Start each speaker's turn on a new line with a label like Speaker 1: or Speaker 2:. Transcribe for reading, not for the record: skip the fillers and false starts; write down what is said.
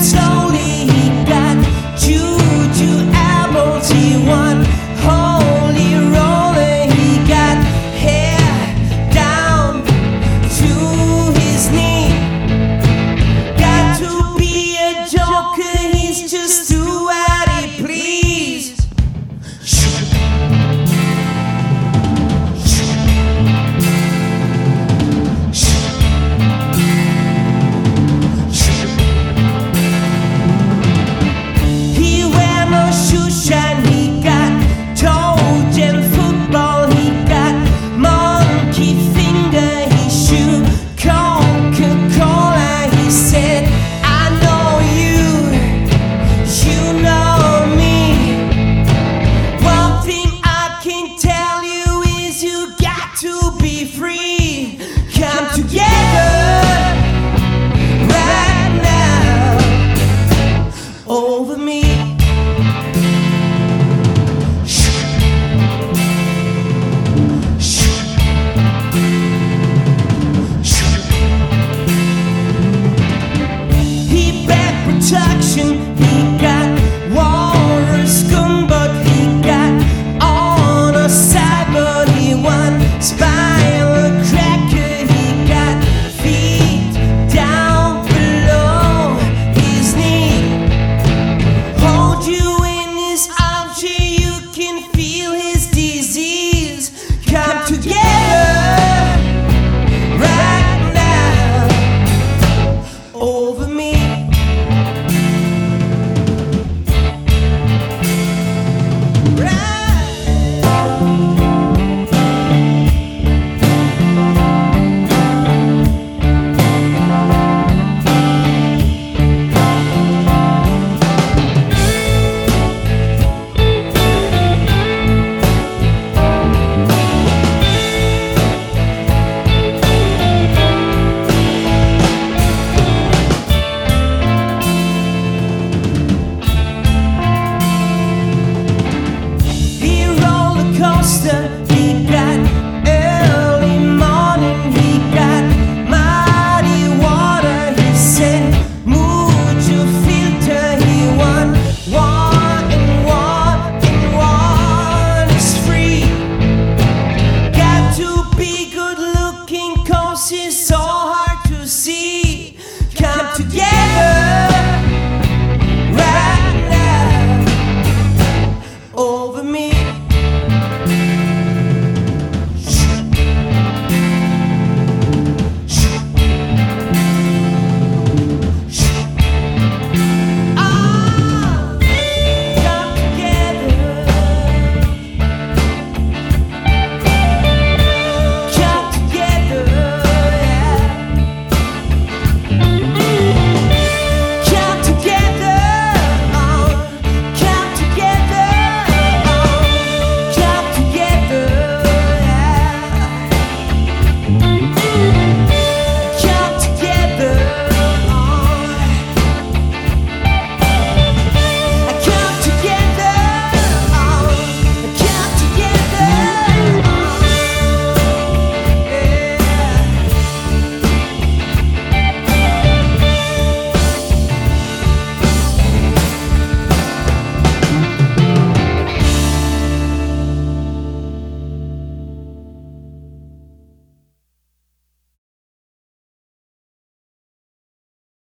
Speaker 1: slowly. He got juju apples. He won holy roller. He got hair down to his knee. Got to be a joker. He's just do what he please. He wear no shoe shine. He got toe jam football. He got monkey finger. He shoot Coca-Cola. He said, I know you, you know me. One thing I can tell you is you got to be free. Come together right now over me. He back protection. He got walrus scumbag. He got on a side, but he won spinal cracker. He got feet down below his knee. Hold you in his arms, you can feel his disease. Come together right now over me. He got early morning. He got muddy water. He said, move your filter. He won one and one is free. Got to be good looking 'cause it's so hard to see. Come together.